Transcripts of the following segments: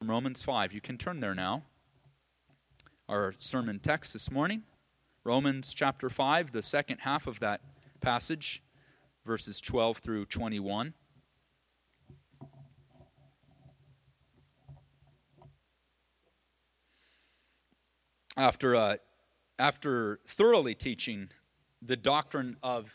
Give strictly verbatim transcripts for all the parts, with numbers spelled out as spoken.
from Romans five. You can turn there now. Our sermon text this morning, Romans chapter five, the second half of that passage, verses twelve through twenty-one. After, uh, after thoroughly teaching the doctrine of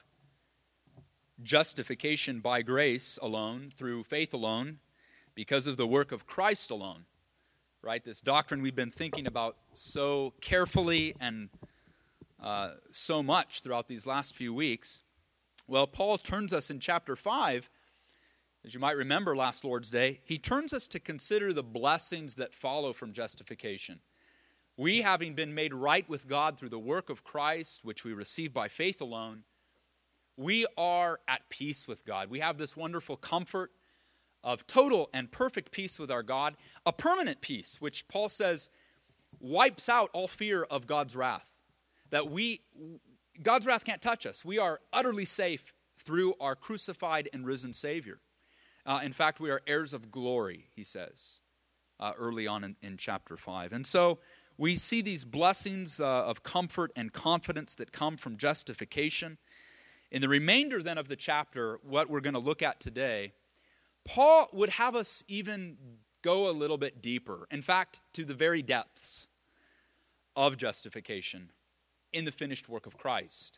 justification by grace alone, through faith alone, because of the work of Christ alone, right? This doctrine we've been thinking about so carefully and uh, so much throughout these last few weeks. Well, Paul turns us in chapter five, as you might remember last Lord's Day, he turns us to consider the blessings that follow from justification. We, having been made right with God through the work of Christ, which we receive by faith alone, we are at peace with God. We have this wonderful comfort of total and perfect peace with our God, a permanent peace, which Paul says wipes out all fear of God's wrath. That we, God's wrath can't touch us. We are utterly safe through our crucified and risen Savior. Uh, in fact, we are heirs of glory, he says, uh, early on in, in chapter five. And so we see these blessings uh, of comfort and confidence that come from justification. In the remainder then of the chapter, what we're going to look at today, Paul would have us even go a little bit deeper. In fact, to the very depths of justification in the finished work of Christ.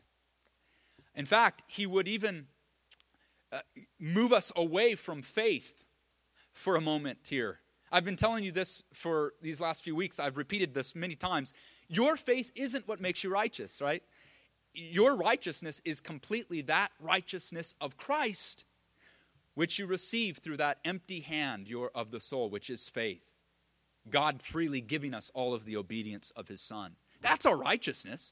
In fact, he would even uh, move us away from faith for a moment here. I've been telling you this for these last few weeks. I've repeated this many times. Your faith isn't what makes you righteous, right? Your righteousness is completely that righteousness of Christ, which you receive through that empty hand your, of the soul, which is faith. God freely giving us all of the obedience of his Son. That's our righteousness.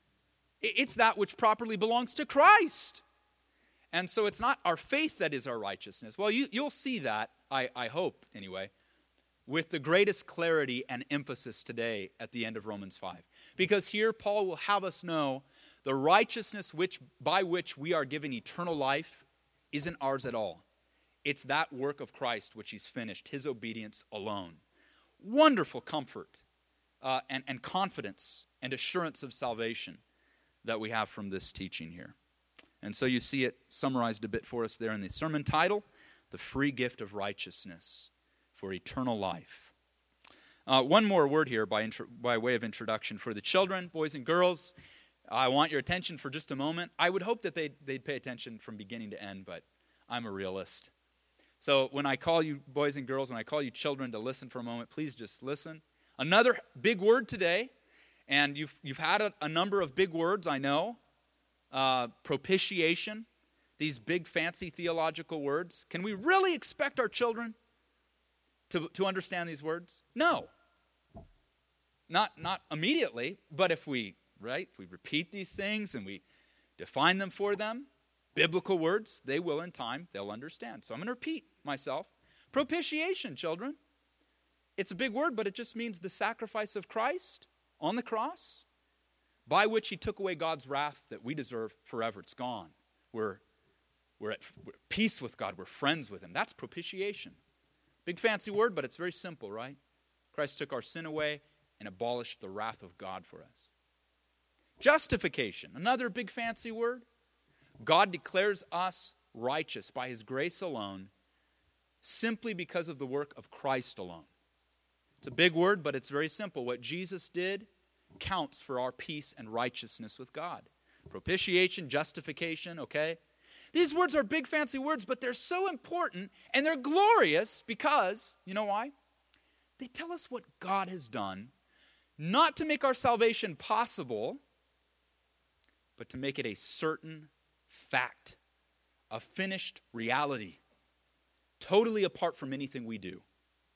It's that which properly belongs to Christ. And so it's not our faith that is our righteousness. Well, you, you'll see that, I, I hope anyway, with the greatest clarity and emphasis today at the end of Romans five. Because here Paul will have us know the righteousness which by which we are given eternal life isn't ours at all. It's that work of Christ which he's finished, his obedience alone. Wonderful comfort uh, and, and confidence and assurance of salvation that we have from this teaching here. And so you see it summarized a bit for us there in the sermon title, The Free Gift of Righteousness for Eternal Life. Uh, one more word here by, intro- by way of introduction for the children, boys and girls. I want your attention for just a moment. I would hope that they'd, they'd pay attention from beginning to end, but I'm a realist. So when I call you boys and girls, when I call you children to listen for a moment, please just listen. Another big word today, and you've, you've had a, a number of big words, I know. Uh, propitiation, these big fancy theological words. Can we really expect our children to, to understand these words? No. Not, not immediately, but if we, right, if we repeat these things and we define them for them, biblical words, they will in time, they'll understand. So I'm going to repeat myself. Propitiation, children. It's a big word, but it just means the sacrifice of Christ on the cross, by which he took away God's wrath that we deserve forever. It's gone. We're, we're at we're at peace with God. We're friends with him. That's propitiation. Big fancy word, but it's very simple, right? Christ took our sin away and abolished the wrath of God for us. Justification, another big fancy word. God declares us righteous by his grace alone, simply because of the work of Christ alone. It's a big word, but it's very simple. What Jesus did counts for our peace and righteousness with God. Propitiation, justification, okay? These words are big fancy words, but they're so important and they're glorious because, you know why? They tell us what God has done, not to make our salvation possible, but to make it a certain fact, a finished reality, totally apart from anything we do.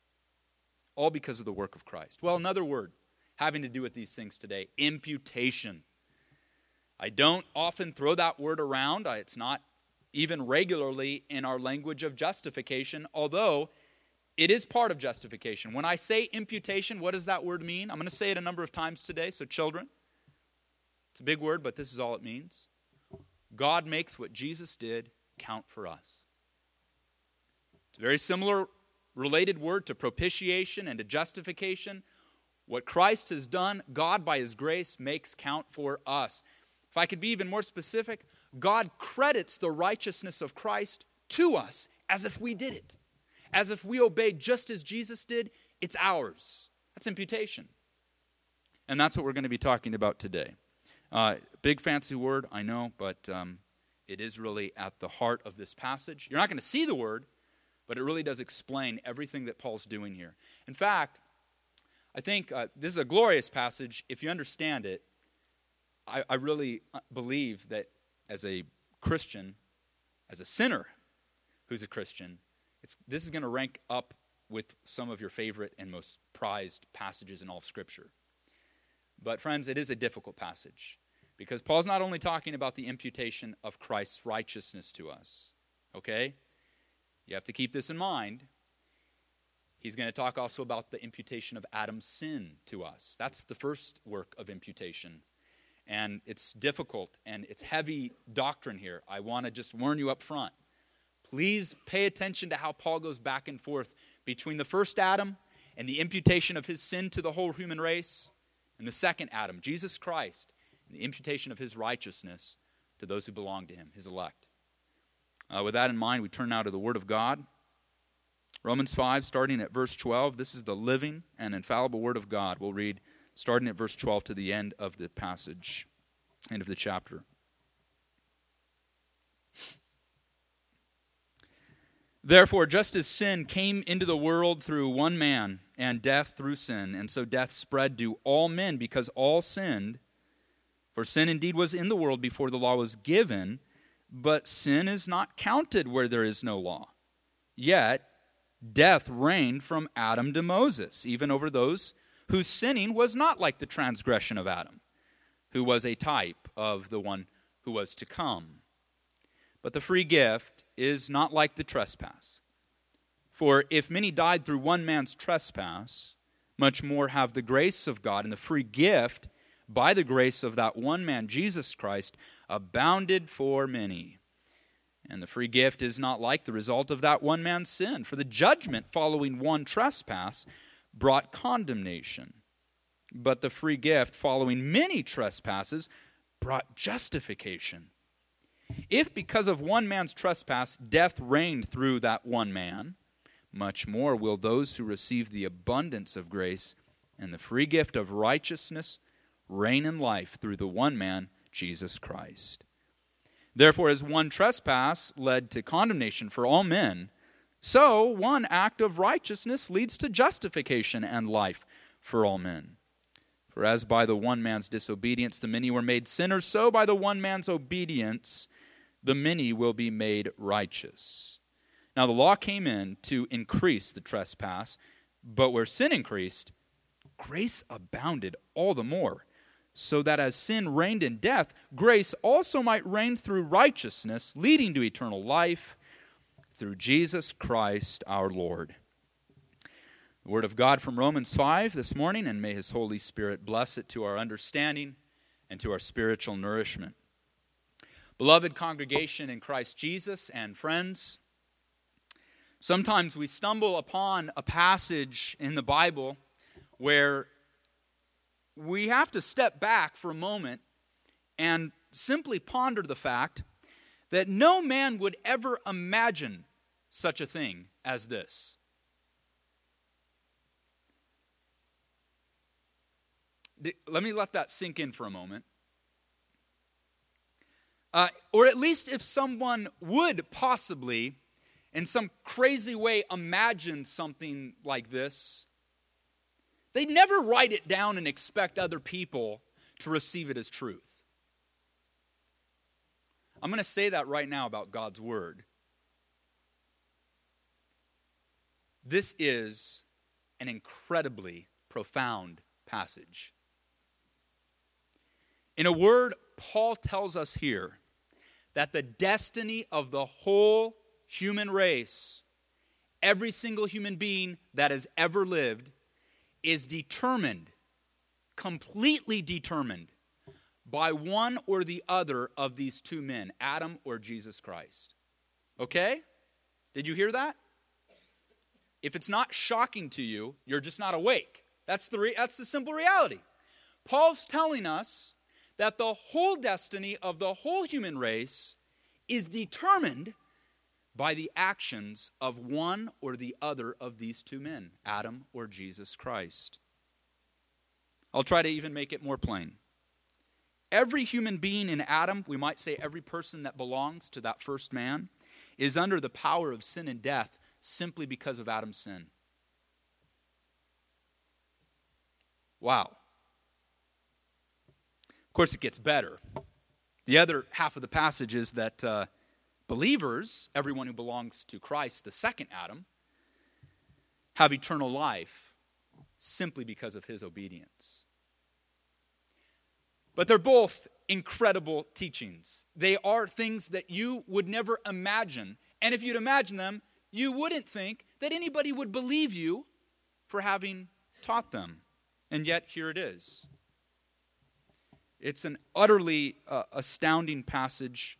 All because of the work of Christ. Well, another word having to do with these things today, imputation. I don't often throw that word around. It's not even regularly in our language of justification, although it is part of justification. When I say imputation, what does that word mean? I'm going to say it a number of times today, so children, it's a big word, but this is all it means. God makes what Jesus did count for us. It's a very similar related word to propitiation and to justification. What Christ has done, God by his grace makes count for us. If I could be even more specific, God credits the righteousness of Christ to us as if we did it. As if we obeyed just as Jesus did, it's ours. That's imputation. And that's what we're going to be talking about today. Uh, big fancy word, I know, but um, it is really at the heart of this passage. You're not going to see the word, but it really does explain everything that Paul's doing here. In fact, I think uh, this is a glorious passage. If you understand it, I, I really believe that as a Christian, as a sinner who's a Christian, it's, this is going to rank up with some of your favorite and most prized passages in all of Scripture. But friends, it is a difficult passage because Paul's not only talking about the imputation of Christ's righteousness to us, okay? You have to keep this in mind. He's going to talk also about the imputation of Adam's sin to us. That's the first work of imputation. And it's difficult and it's heavy doctrine here. I want to just warn you up front. Please pay attention to how Paul goes back and forth between the first Adam and the imputation of his sin to the whole human race, and the second Adam, Jesus Christ, and the imputation of his righteousness to those who belong to him, his elect. Uh, with that in mind, we turn now to the Word of God. Romans five, starting at verse twelve. This is the living and infallible Word of God. We'll read starting at verse twelve to the end of the passage, end of the chapter. Therefore, just as sin came into the world through one man, and death through sin, and so death spread to all men because all sinned. For sin indeed was in the world before the law was given, but sin is not counted where there is no law. Yet death reigned from Adam to Moses, even over those whose sinning was not like the transgression of Adam, who was a type of the one who was to come. But the free gift is not like the trespass. For if many died through one man's trespass, much more have the grace of God and the free gift by the grace of that one man, Jesus Christ, abounded for many. And the free gift is not like the result of that one man's sin. For the judgment following one trespass brought condemnation. But the free gift following many trespasses brought justification. If because of one man's trespass death reigned through that one man, much more will those who receive the abundance of grace and the free gift of righteousness reign in life through the one man, Jesus Christ. Therefore, as one trespass led to condemnation for all men, so one act of righteousness leads to justification and life for all men. For as by the one man's disobedience the many were made sinners, so by the one man's obedience the many will be made righteous. Now the law came in to increase the trespass, but where sin increased, grace abounded all the more, so that as sin reigned in death, grace also might reign through righteousness, leading to eternal life through Jesus Christ our Lord. The Word of God from Romans five this morning, and may His Holy Spirit bless it to our understanding and to our spiritual nourishment. Beloved congregation in Christ Jesus and friends, sometimes we stumble upon a passage in the Bible where we have to step back for a moment and simply ponder the fact that no man would ever imagine such a thing as this. Let me let that sink in for a moment. Uh, or at least if someone would possibly, in some crazy way, imagine something like this, they'd never write it down and expect other people to receive it as truth. I'm going to say that right now about God's Word. This is an incredibly profound passage. In a word, Paul tells us here that the destiny of the whole human race, every single human being that has ever lived, is determined, completely determined, by one or the other of these two men, Adam or Jesus Christ. Okay? Did you hear that? if it's not shocking to you, you're just not awake. That's the re- that's the simple reality. Paul's telling us that the whole destiny of the whole human race is determined by the actions of one or the other of these two men, Adam or Jesus Christ. I'll try to even make it more plain. Every human being in Adam, we might say every person that belongs to that first man, is under the power of sin and death simply because of Adam's sin. Wow. Of course, it gets better. The other half of the passage is that uh, believers, everyone who belongs to Christ, the second Adam, have eternal life simply because of his obedience. But they're both incredible teachings. They are things that you would never imagine. And if you'd imagine them, you wouldn't think that anybody would believe you for having taught them. And yet, here it is. It's an utterly uh, astounding passage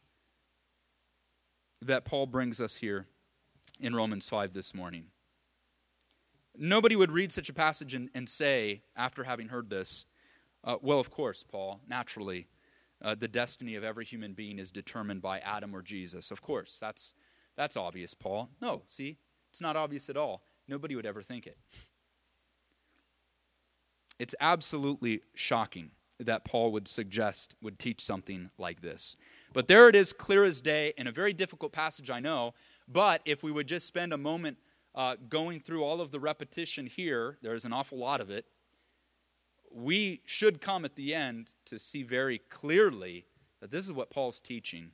that Paul brings us here in Romans five this morning. Nobody would read such a passage and, and say, after having heard this, uh, well, of course, Paul, naturally, uh, the destiny of every human being is determined by Adam or Jesus. Of course, that's that's obvious, Paul. No, see, it's not obvious at all. Nobody would ever think it. It's absolutely shocking that Paul would suggest, would teach something like this. But there it is, clear as day, in a very difficult passage, I know. But if we would just spend a moment uh, going through all of the repetition here, there's an awful lot of it, we should come at the end to see very clearly that this is what Paul's teaching.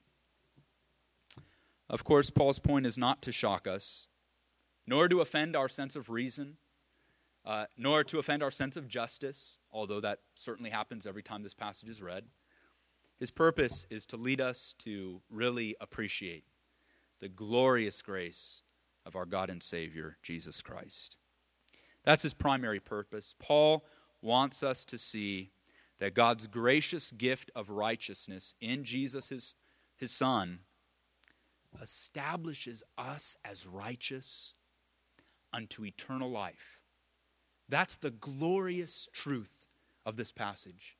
Of course, Paul's point is not to shock us, nor to offend our sense of reason, Uh, nor to offend our sense of justice, although that certainly happens every time this passage is read. His purpose is to lead us to really appreciate the glorious grace of our God and Savior, Jesus Christ. That's his primary purpose. Paul wants us to see that God's gracious gift of righteousness in Jesus, his, his Son, establishes us as righteous unto eternal life. That's the glorious truth of this passage.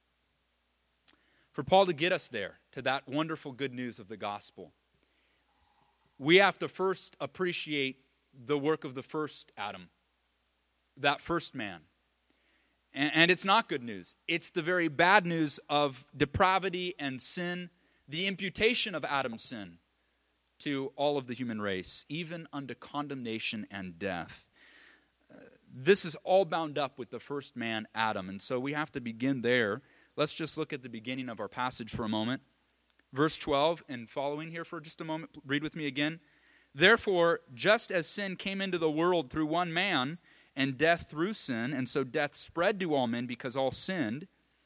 For Paul to get us there, to that wonderful good news of the gospel, we have to first appreciate the work of the first Adam, that first man. And, and it's not good news. It's the very bad news of depravity and sin, the imputation of Adam's sin to all of the human race, even unto condemnation and death. This is all bound up with the first man, Adam, and so we have to begin there. Let's just look at the beginning of our passage for a moment. Verse twelve and following here for just a moment. Read with me again. Therefore, just as sin came into the world through one man, and death through sin, and so death spread to all men because all sinned.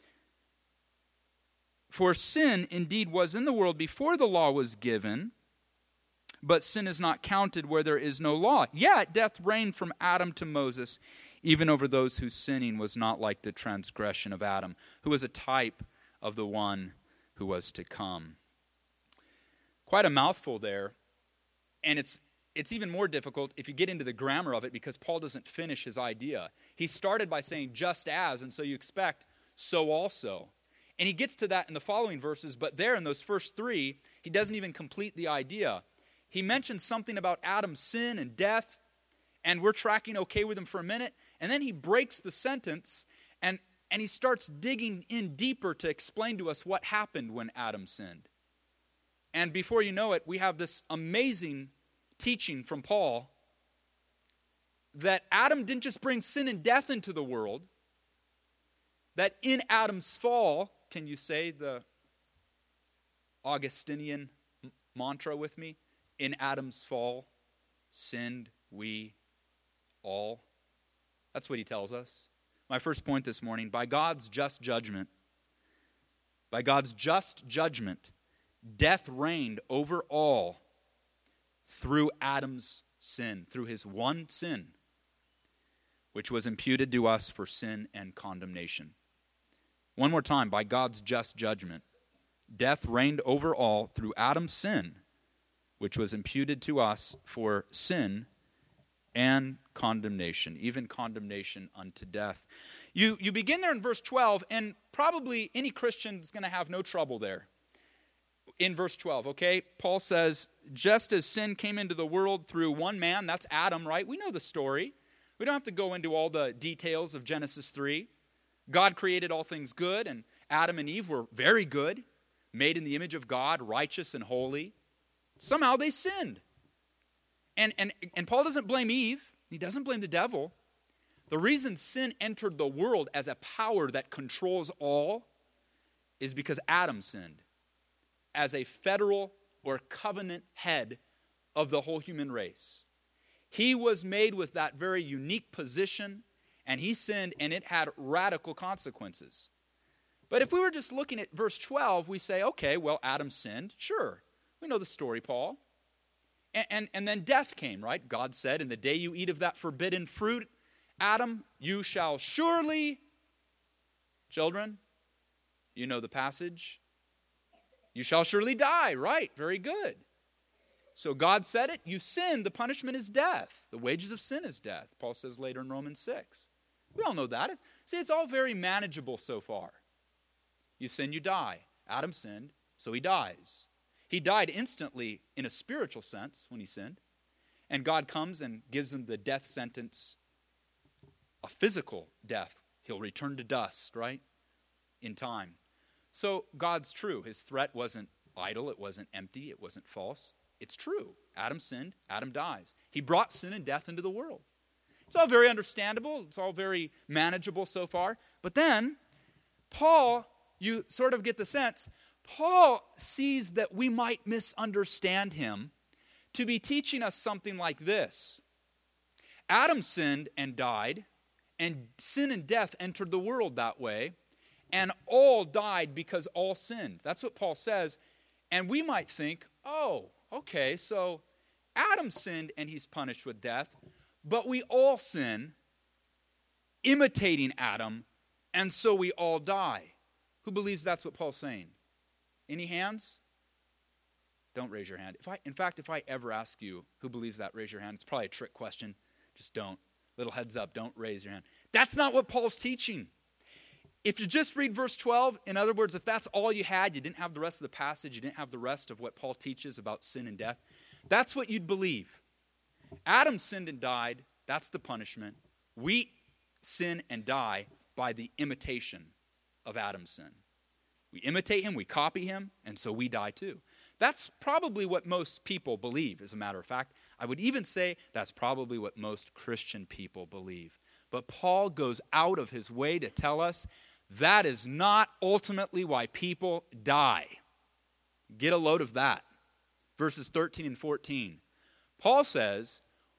For sin indeed was in the world before the law was given, but sin is not counted where there is no law. Yet death reigned from Adam to Moses, even over those whose sinning was not like the transgression of Adam, who was a type of the one who was to come. Quite a mouthful there, and it's it's even more difficult if you get into the grammar of it because Paul doesn't finish his idea. He started by saying just as, and so you expect so also. And he gets to that in the following verses, but there in those first three, he doesn't even complete the idea. He mentions something about Adam's sin and death, and we're tracking okay with him for a minute, and then he breaks the sentence, and, and he starts digging in deeper to explain to us what happened when Adam sinned. And before you know it, we have this amazing teaching from Paul that Adam didn't just bring sin and death into the world, that in Adam's fall, can you say the Augustinian mantra with me? In Adam's fall, sinned we all. That's what he tells us. My first point this morning, by God's just judgment, by God's just judgment, death reigned over all through Adam's sin, through his one sin, which was imputed to us for sin and condemnation. One more time, by God's just judgment, death reigned over all through Adam's sin, which was imputed to us for sin and condemnation, even condemnation unto death. You, you begin there in verse twelve, and probably any Christian is going to have no trouble there. In verse twelve, okay, Paul says, just as sin came into the world through one man, that's Adam, right? We know the story. We don't have to go into all the details of Genesis three. God created all things good, and Adam and Eve were very good, made in the image of God, righteous and holy. Somehow they sinned. And, and, and Paul doesn't blame Eve. He doesn't blame the devil. The reason sin entered the world as a power that controls all is because Adam sinned as a federal or covenant head of the whole human race. He was made with that very unique position, and he sinned, and it had radical consequences. But if we were just looking at verse twelve, we say, okay, well, Adam sinned. Sure, we know the story, Paul. And, and, and then death came, right? God said, in the day you eat of that forbidden fruit, Adam, you shall surely, children, you know the passage, you shall surely die, right? Very good. So God said it, you sinned, the punishment is death. The wages of sin is death, Paul says later in Romans six. We all know that. See, it's all very manageable so far. You sin, you die. Adam sinned, so he dies. He died instantly in a spiritual sense when he sinned. And God comes and gives him the death sentence, a physical death. He'll return to dust, right? In time. So God's true. His threat wasn't idle. It wasn't empty. It wasn't false. It's true. Adam sinned. Adam dies. He brought sin and death into the world. It's all very understandable. It's all very manageable so far. But then, Paul, you sort of get the sense, Paul sees that we might misunderstand him to be teaching us something like this. Adam sinned and died, and sin and death entered the world that way, and all died because all sinned. That's what Paul says. And we might think, oh, okay, so Adam sinned and he's punished with death, but we all sin, imitating Adam, and so we all die. Who believes that's what Paul's saying? Any hands? Don't raise your hand. If I, in fact, if I ever ask you who believes that, raise your hand. It's probably a trick question. Just don't. Little heads up, don't raise your hand. That's not what Paul's teaching. If you just read verse twelve, in other words, if that's all you had, you didn't have the rest of the passage, you didn't have the rest of what Paul teaches about sin and death, that's what you'd believe. Adam sinned and died. That's the punishment. We sin and die by the imitation of Adam's sin. We imitate him, we copy him, and so we die too. That's probably what most people believe, as a matter of fact. I would even say that's probably what most Christian people believe. But Paul goes out of his way to tell us that is not ultimately why people die. Get a load of that. Verses thirteen and fourteen. Paul says,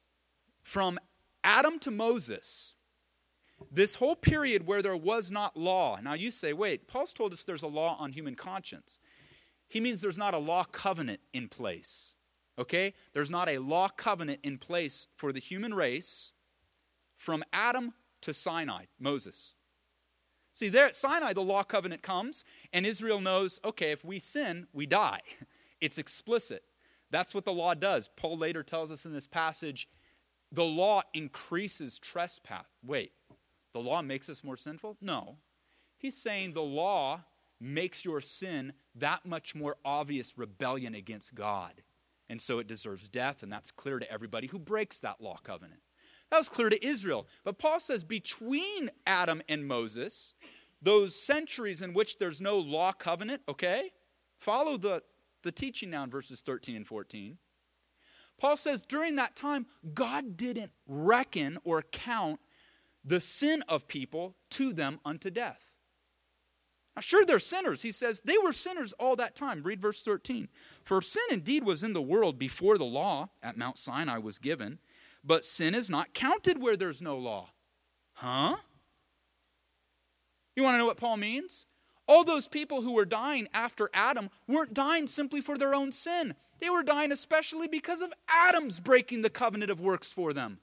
from Adam to Moses, this whole period where there was not law. Now you say, wait, Paul's told us there's a law on human conscience. He means there's not a law covenant in place. Okay? There's not a law covenant in place for the human race from Adam to Sinai, Moses. See, there at Sinai, the law covenant comes, and Israel knows, okay, if we sin, we die. It's explicit. That's what the law does. Paul later tells us in this passage, the law increases trespass. Wait, the law makes us more sinful? No. He's saying the law makes your sin that much more obvious rebellion against God. And so it deserves death, and that's clear to everybody who breaks that law covenant. That was clear to Israel. But Paul says between Adam and Moses, those centuries in which there's no law covenant, okay? Follow the, the teaching now in verses thirteen and fourteen. Paul says during that time, God didn't reckon or count the sin of people to them unto death. Now, sure, they're sinners. He says they were sinners all that time. Read verse thirteen. For sin indeed was in the world before the law at Mount Sinai was given, but sin is not counted where there's no law. Huh? You want to know what Paul means? All those people who were dying after Adam weren't dying simply for their own sin. They were dying especially because of Adam's breaking the covenant of works for them.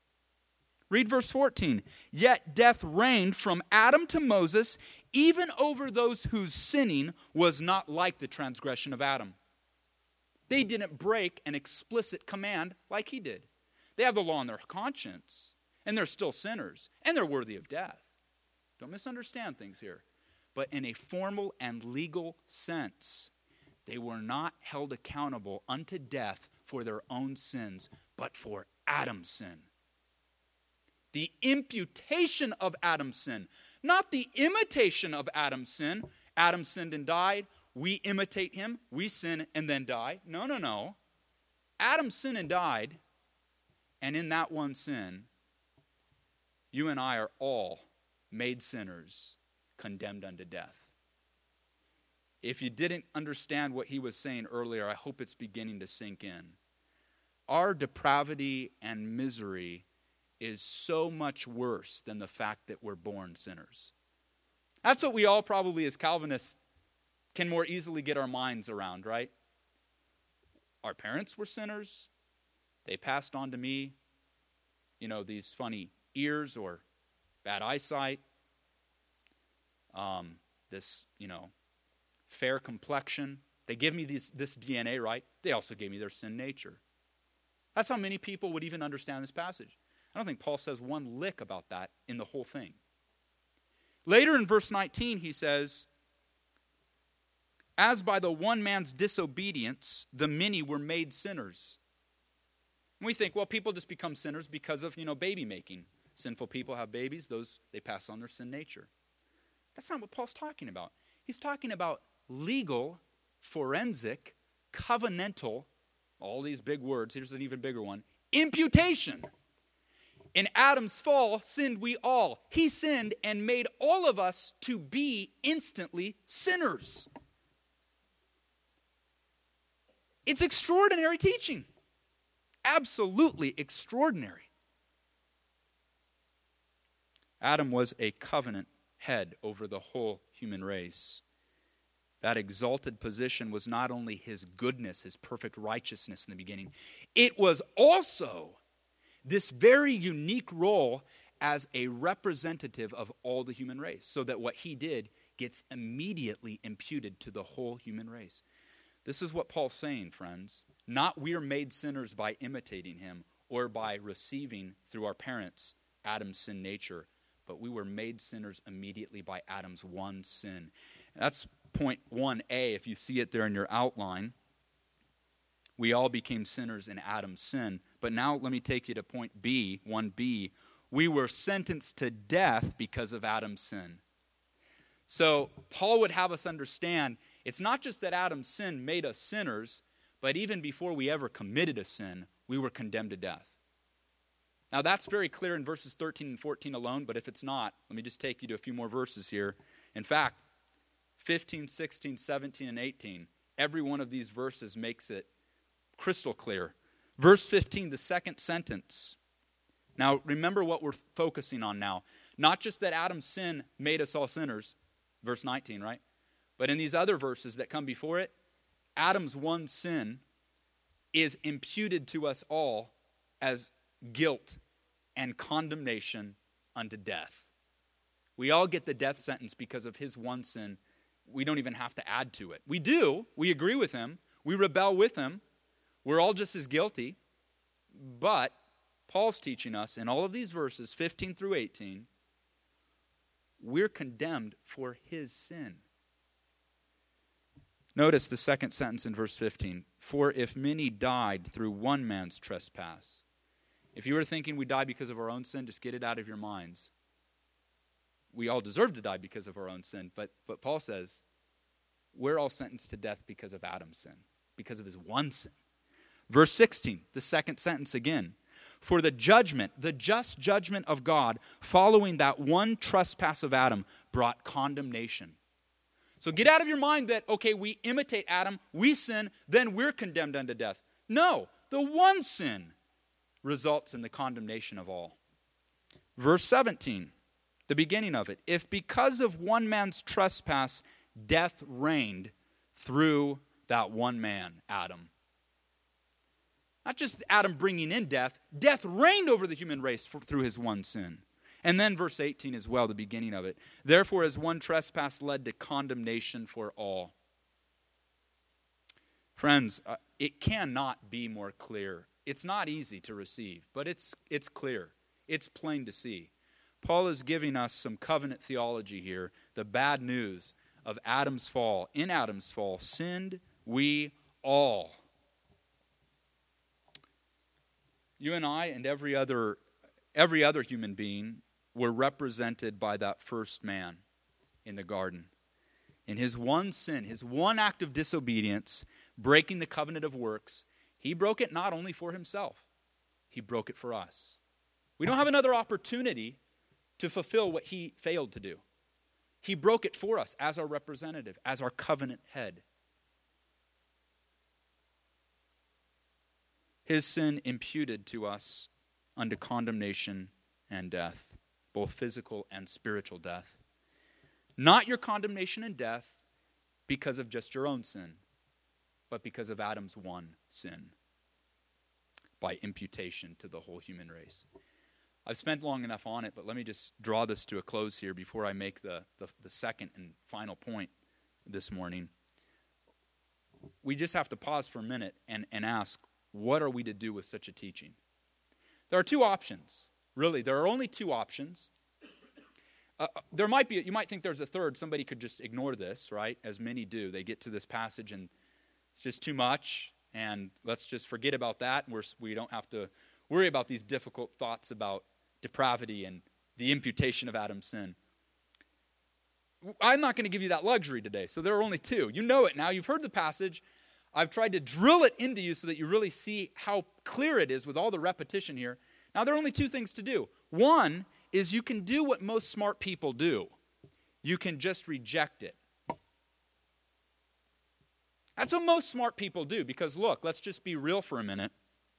Read verse fourteen. Yet death reigned from Adam to Moses, even over those whose sinning was not like the transgression of Adam. They didn't break an explicit command like he did. They have the law in their conscience, and they're still sinners, and they're worthy of death. Don't misunderstand things here. But in a formal and legal sense, they were not held accountable unto death for their own sins, but for Adam's sin. The imputation of Adam's sin, not the imitation of Adam's sin. Adam sinned and died. We imitate him. We sin and then die. No, no, no. Adam sinned and died, and in that one sin, you and I are all made sinners, condemned unto death. If you didn't understand what he was saying earlier, I hope it's beginning to sink in. Our depravity and misery is so much worse than the fact that we're born sinners. That's what we all probably as Calvinists can more easily get our minds around, right? Our parents were sinners. They passed on to me, you know, these funny ears or bad eyesight, um, this, you know, fair complexion. They give me this, this D N A, right? They also gave me their sin nature. That's how many people would even understand this passage. I don't think Paul says one lick about that in the whole thing. Later in verse nineteen, he says, as by the one man's disobedience, the many were made sinners. And we think, well, people just become sinners because of, you know, baby making. Sinful people have babies, those, they pass on their sin nature. That's not what Paul's talking about. He's talking about legal, forensic, covenantal, all these big words, here's an even bigger one, imputation. In Adam's fall, sinned we all. He sinned and made all of us to be instantly sinners. It's extraordinary teaching. Absolutely extraordinary. Adam was a covenant head over the whole human race. That exalted position was not only his goodness, his perfect righteousness in the beginning, it was also this very unique role as a representative of all the human race, so that what he did gets immediately imputed to the whole human race. This is what Paul's saying, friends. Not we are made sinners by imitating him or by receiving through our parents Adam's sin nature, but we were made sinners immediately by Adam's one sin. That's point one A, if you see it there in your outline. We all became sinners in Adam's sin. But now let me take you to point B, one B. We were sentenced to death because of Adam's sin. So Paul would have us understand, it's not just that Adam's sin made us sinners, but even before we ever committed a sin, we were condemned to death. Now that's very clear in verses thirteen and fourteen alone, but if it's not, let me just take you to a few more verses here. In fact, fifteen, sixteen, seventeen, and eighteen, every one of these verses makes it crystal clear. Verse fifteen, the second sentence. Now, remember what we're focusing on now. Not just that Adam's sin made us all sinners, verse nineteen, right? But in these other verses that come before it, Adam's one sin is imputed to us all as guilt and condemnation unto death. We all get the death sentence because of his one sin. We don't even have to add to it. We do. We agree with him. We rebel with him. We're all just as guilty. But Paul's teaching us in all of these verses, fifteen through eighteen, we're condemned for his sin. Notice the second sentence in verse fifteen. For if many died through one man's trespass. If you were thinking we die because of our own sin, just get it out of your minds. We all deserve to die because of our own sin. But, but Paul says, we're all sentenced to death because of Adam's sin, because of his one sin. Verse sixteen, the second sentence again. For the judgment, the just judgment of God, following that one trespass of Adam, brought condemnation. So get out of your mind that, okay, we imitate Adam, we sin, then we're condemned unto death. No, the one sin results in the condemnation of all. Verse seventeen, the beginning of it. If because of one man's trespass, death reigned through that one man, Adam. Not just Adam bringing in death, death reigned over the human race for, through his one sin. And then verse eighteen as well, the beginning of it. Therefore, as one trespass led to condemnation for all. Friends, uh, it cannot be more clear. it's not easy to receive, but it's it's clear. It's plain to see. Paul is giving us some covenant theology here, the bad news of Adam's fall. In Adam's fall, sinned we all. You and I and every other every other human being were represented by that first man in the garden. In his one sin, his one act of disobedience, breaking the covenant of works, he broke it not only for himself, he broke it for us. We don't have another opportunity to fulfill what he failed to do. He broke it for us as our representative, as our covenant head. His sin imputed to us unto condemnation and death, both physical and spiritual death. Not your condemnation and death because of just your own sin, but because of Adam's one sin, by imputation to the whole human race. I've spent long enough on it, but let me just draw this to a close here before I make the, the, the second and final point this morning. We just have to pause for a minute and, and ask, what are we to do with such a teaching? There are two options. Really, there are only two options. Uh, there might be, you might think there's a third. Somebody could just ignore this, right? As many do. They get to this passage and it's just too much, and let's just forget about that. We're, we don't have to worry about these difficult thoughts about depravity and the imputation of Adam's sin. I'm not going to give you that luxury today, so there are only two. You know it now. You've heard the passage. I've tried to drill it into you so that you really see how clear it is with all the repetition here. Now, there are only two things to do. One is you can do what most smart people do. You can just reject it. That's what most smart people do, because look, let's just be real for a minute.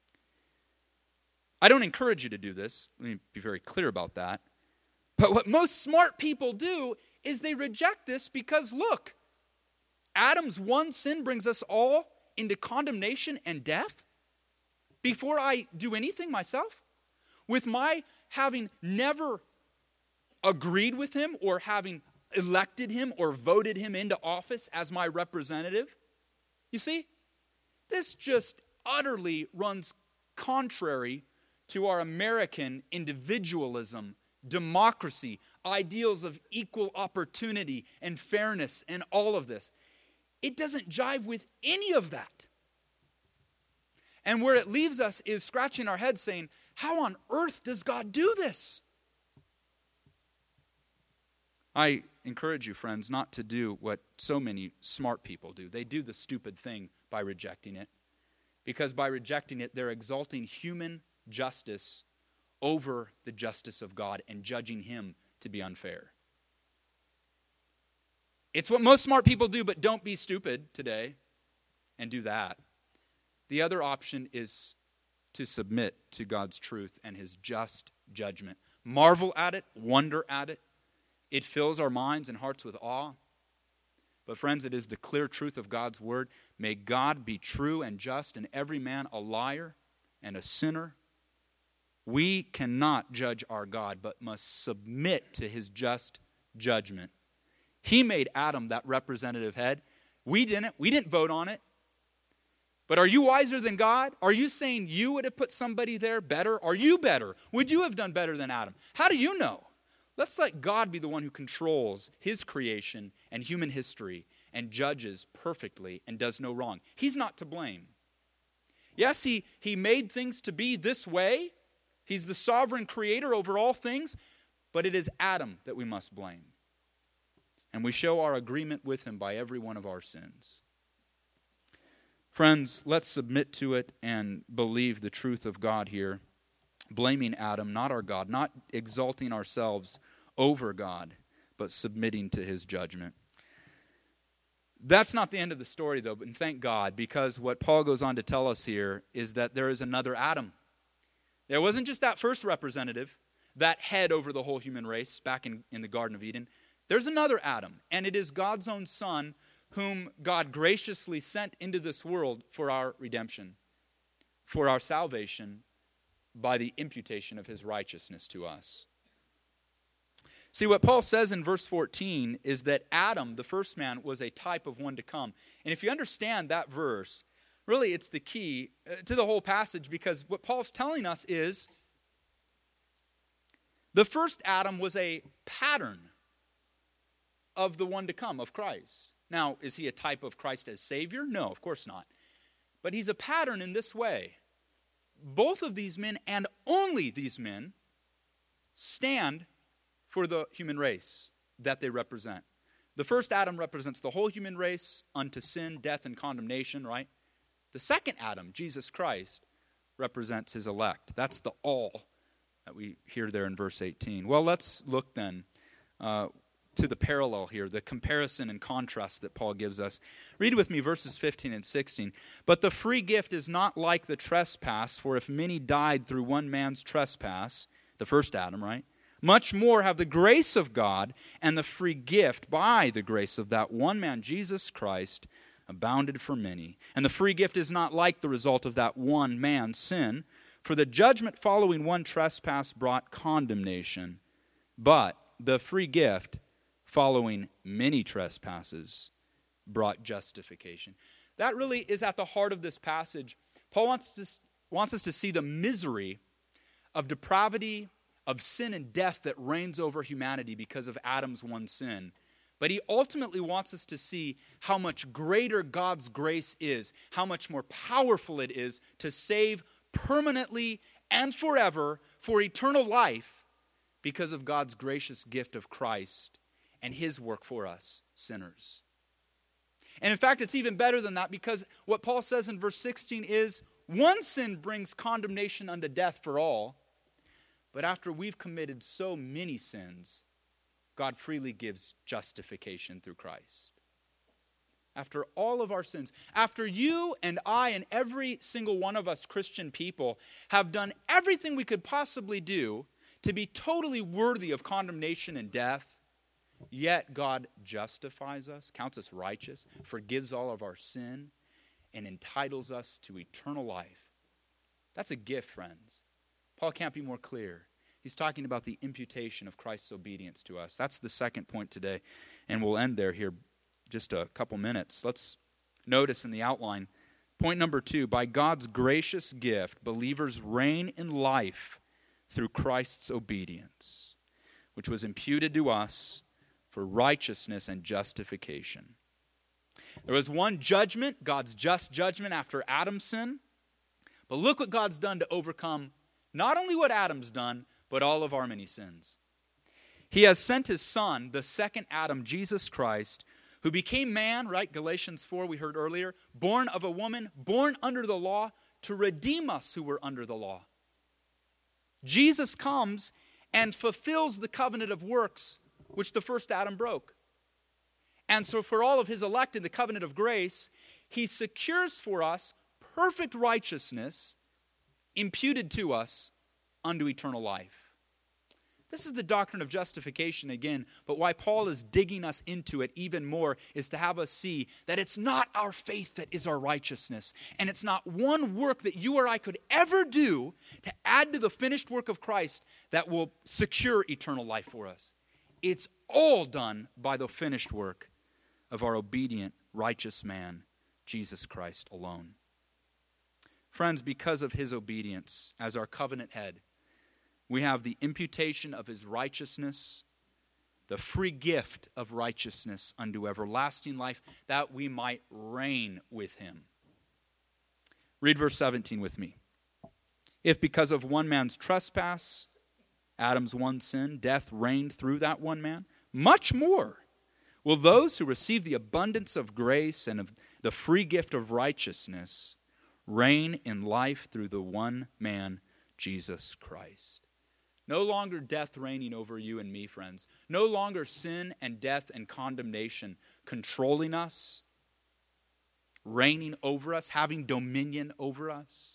I don't encourage you to do this. Let me be very clear about that. But what most smart people do is they reject this because, look, Adam's one sin brings us all into condemnation and death before I do anything myself. With my having never agreed with him or having elected him or voted him into office as my representative. You see, this just utterly runs contrary to our American individualism, democracy, ideals of equal opportunity and fairness and all of this. It doesn't jive with any of that. And where it leaves us is scratching our heads saying, how on earth does God do this? I encourage you, friends, not to do what so many smart people do. They do the stupid thing by rejecting it. Because by rejecting it, they're exalting human justice over the justice of God and judging him to be unfair. It's what most smart people do, but don't be stupid today and do that. The other option is to submit to God's truth and his just judgment. Marvel at it, wonder at it. It fills our minds and hearts with awe. But friends, it is the clear truth of God's word. May God be true and just, and every man a liar and a sinner. We cannot judge our God, but must submit to his just judgment. He made Adam that representative head. We didn't. We didn't vote on it. But are you wiser than God? Are you saying you would have put somebody there better? Are you better? Would you have done better than Adam? How do you know? Let's let God be the one who controls his creation and human history and judges perfectly and does no wrong. He's not to blame. Yes, he, he made things to be this way. He's the sovereign creator over all things. But it is Adam that we must blame. And we show our agreement with him by every one of our sins. Friends, let's submit to it and believe the truth of God here. Blaming Adam, not our God, not exalting ourselves over God, but submitting to his judgment. That's not the end of the story, though, and thank God, because what Paul goes on to tell us here is that there is another Adam. There wasn't just that first representative, that head over the whole human race back in, in the Garden of Eden. There's another Adam, and it is God's own Son whom God graciously sent into this world for our redemption, for our salvation, by the imputation of his righteousness to us. See, what Paul says in verse fourteen is that Adam, the first man, was a type of one to come. And if you understand that verse, really it's the key to the whole passage, because what Paul's telling us is the first Adam was a pattern of the one to come, of Christ. Now, is he a type of Christ as Savior? No, of course not. But he's a pattern in this way. Both of these men, and only these men, stand for the human race that they represent. The first Adam represents the whole human race unto sin, death, and condemnation, right? The second Adam, Jesus Christ, represents his elect. That's the all that we hear there in verse eighteen. Well, let's look then uh, to the parallel here, the comparison and contrast that Paul gives us. Read with me verses fifteen and sixteen. But the free gift is not like the trespass, for if many died through one man's trespass, the first Adam, right? Much more have the grace of God and the free gift by the grace of that one man, Jesus Christ, abounded for many. And the free gift is not like the result of that one man's sin, for the judgment following one trespass brought condemnation, but the free gift following many trespasses brought justification. That really is at the heart of this passage. Paul wants to, wants us to see the misery of depravity, of sin and death that reigns over humanity because of Adam's one sin. But he ultimately wants us to see how much greater God's grace is, how much more powerful it is to save permanently and forever for eternal life because of God's gracious gift of Christ and his work for us, sinners. And in fact, it's even better than that, because what Paul says in verse sixteen is, one sin brings condemnation unto death for all, but after we've committed so many sins, God freely gives justification through Christ. After all of our sins, after you and I and every single one of us Christian people have done everything we could possibly do to be totally worthy of condemnation and death, yet God justifies us, counts us righteous, forgives all of our sin, and entitles us to eternal life. That's a gift, friends. Paul can't be more clear. He's talking about the imputation of Christ's obedience to us. That's the second point today, and we'll end there here just a couple minutes. Let's notice in the outline, point number two, by God's gracious gift, believers reign in life through Christ's obedience, which was imputed to us for righteousness and justification. There was one judgment, God's just judgment after Adam's sin, but look what God's done to overcome not only what Adam's done, but all of our many sins. He has sent his Son, the second Adam, Jesus Christ, who became man, right? Galatians four, we heard earlier, born of a woman, born under the law, to redeem us who were under the law. Jesus comes and fulfills the covenant of works which the first Adam broke. And so for all of his elect in the covenant of grace, he secures for us perfect righteousness imputed to us unto eternal life. This is the doctrine of justification again, but why Paul is digging us into it even more is to have us see that it's not our faith that is our righteousness, and it's not one work that you or I could ever do to add to the finished work of Christ that will secure eternal life for us. It's all done by the finished work of our obedient, righteous man, Jesus Christ alone. Friends, because of his obedience as our covenant head, we have the imputation of his righteousness, the free gift of righteousness unto everlasting life, that we might reign with him. Read verse seventeen with me. If because of one man's trespass, Adam's one sin, death reigned through that one man, much more will those who receive the abundance of grace and of the free gift of righteousness reign in life through the one man, Jesus Christ. No longer death reigning over you and me, friends. No longer sin and death and condemnation controlling us, reigning over us, having dominion over us.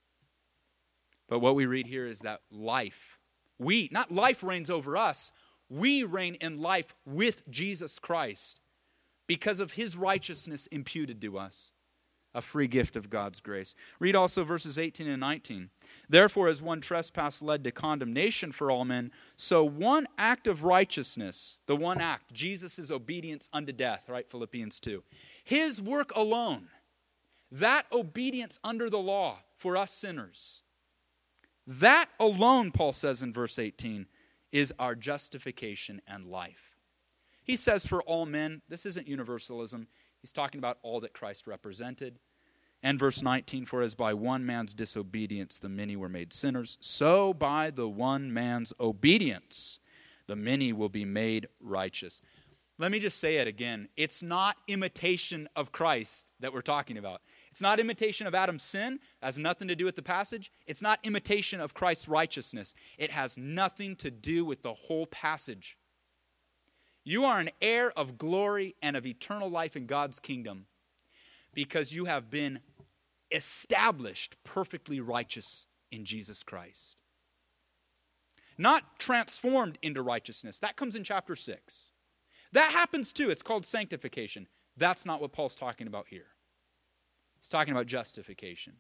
But what we read here is that life, we, not life reigns over us, we reign in life with Jesus Christ because of his righteousness imputed to us. A free gift of God's grace. Read also verses eighteen and nineteen. Therefore, as one trespass led to condemnation for all men, so one act of righteousness, the one act, Jesus' obedience unto death, right? Philippians two. His work alone, That obedience under the law for us sinners, that alone, Paul says in verse eighteen, is our justification and life. He says for all men, this isn't universalism. He's talking about all that Christ represented. And verse nineteen, for as by one man's disobedience the many were made sinners, so by the one man's obedience the many will be made righteous. Let me just say it again. It's not imitation of Christ that we're talking about. It's not imitation of Adam's sin. It has nothing to do with the passage. It's not imitation of Christ's righteousness. It has nothing to do with the whole passage. You are an heir of glory and of eternal life in God's kingdom because you have been established perfectly righteous in Jesus Christ. Not transformed into righteousness. That comes in chapter six. That happens too. It's called sanctification. That's not what Paul's talking about here. He's talking about justification.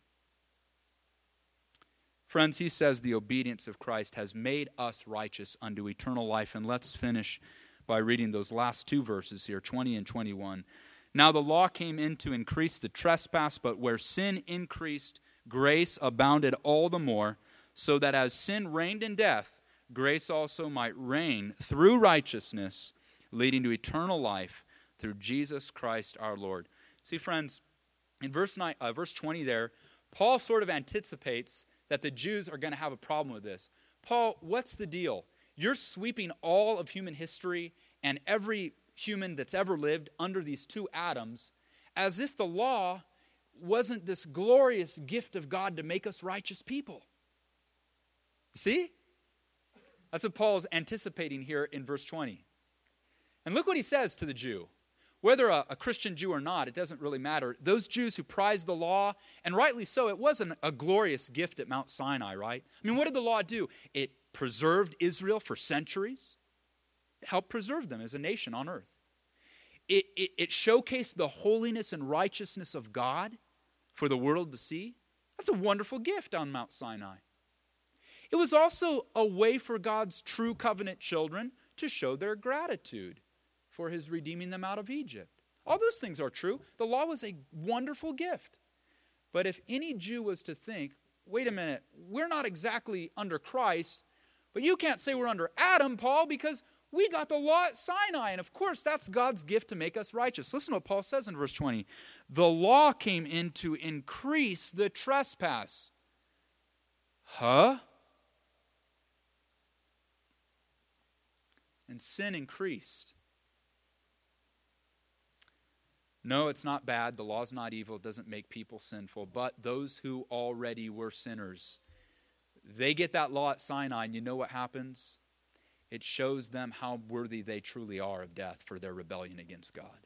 Friends, he says the obedience of Christ has made us righteous unto eternal life. And let's finish by reading those last two verses here, twenty and twenty-one. Now the law came in to increase the trespass, but where sin increased, grace abounded all the more, so that as sin reigned in death, grace also might reign through righteousness, leading to eternal life through Jesus Christ our Lord. See, friends, in verse nine, uh, verse twenty there, Paul sort of anticipates that the Jews are going to have a problem with this. Paul, what's the deal? You're sweeping all of human history and every human that's ever lived under these two Adams as if the law wasn't this glorious gift of God to make us righteous people. See? That's what Paul is anticipating here in verse twenty. And look what he says to the Jew. Whether a, a Christian Jew or not, it doesn't really matter. Those Jews who prized the law, and rightly so, it wasn't a glorious gift at Mount Sinai, right? I mean, what did the law do? It preserved Israel for centuries. It helped preserve them as a nation on earth. It, it, it showcased the holiness and righteousness of God for the world to see. That's a wonderful gift on Mount Sinai. It was also a way for God's true covenant children to show their gratitude for his redeeming them out of Egypt. All those things are true. The law was a wonderful gift. But if any Jew was to think, wait a minute, we're not exactly under Christ, but you can't say we're under Adam, Paul, because we got the law at Sinai. And of course, that's God's gift to make us righteous. Listen to what Paul says in verse twenty. The law came in to increase the trespass. Huh? And sin increased. No, it's not bad. The law's not evil. It doesn't make people sinful. But those who already were sinners, they get that law at Sinai, and you know what happens? It shows them how worthy they truly are of death for their rebellion against God.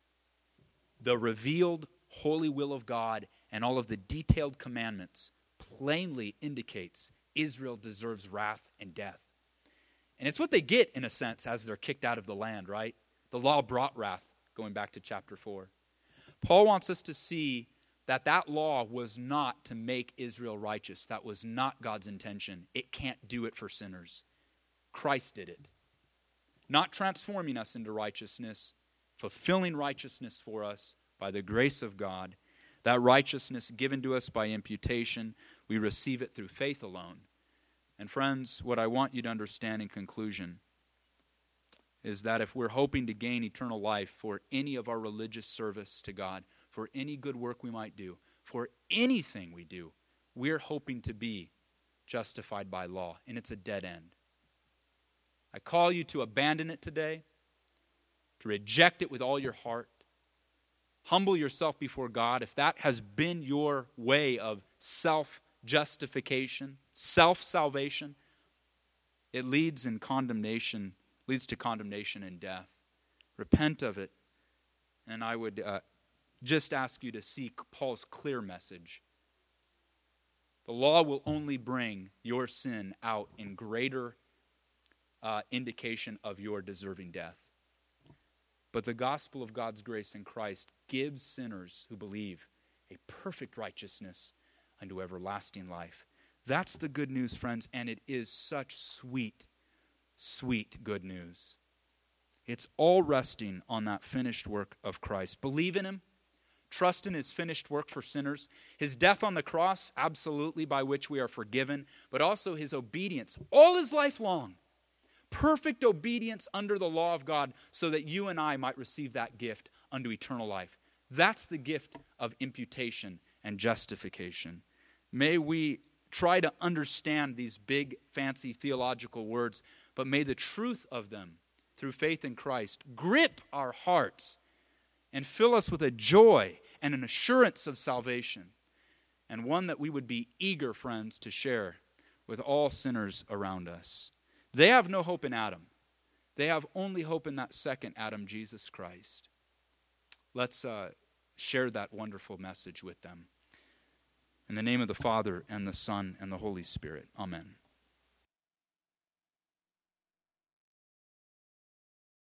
The revealed holy will of God and all of the detailed commandments plainly indicates Israel deserves wrath and death. And it's what they get, in a sense, as they're kicked out of the land, right? The law brought wrath, going back to chapter four. Paul wants us to see that that law was not to make Israel righteous. That was not God's intention. It can't do it for sinners. Christ did it. Not transforming us into righteousness, fulfilling righteousness for us by the grace of God. That righteousness given to us by imputation, we receive it through faith alone. And friends, what I want you to understand in conclusion is that if we're hoping to gain eternal life for any of our religious service to God, for any good work we might do, for anything we do, we're hoping to be justified by law, and it's a dead end. I call you to abandon it today, to reject it with all your heart. Humble yourself before God. If that has been your way of self-justification, self-salvation, it leads in condemnation, leads to condemnation and death. Repent of it. And I would uh, just ask you to seek Paul's clear message. The law will only bring your sin out in greater uh, indication of your deserving death. But the gospel of God's grace in Christ gives sinners who believe a perfect righteousness unto everlasting life. That's the good news, friends, and it is such sweet, sweet good news. It's all resting on that finished work of Christ. Believe in him, trust in his finished work for sinners, his death on the cross, absolutely, by which we are forgiven, but also his obedience all his life long. Perfect obedience under the law of God so that you and I might receive that gift unto eternal life. That's the gift of imputation and justification. May we try to understand these big, fancy theological words, but may the truth of them through faith in Christ grip our hearts and fill us with a joy and an assurance of salvation, and one that we would be eager, friends, to share with all sinners around us. They have no hope in Adam. They have only hope in that second Adam, Jesus Christ. Let's uh, share that wonderful message with them. In the name of the Father, and the Son, and the Holy Spirit. Amen.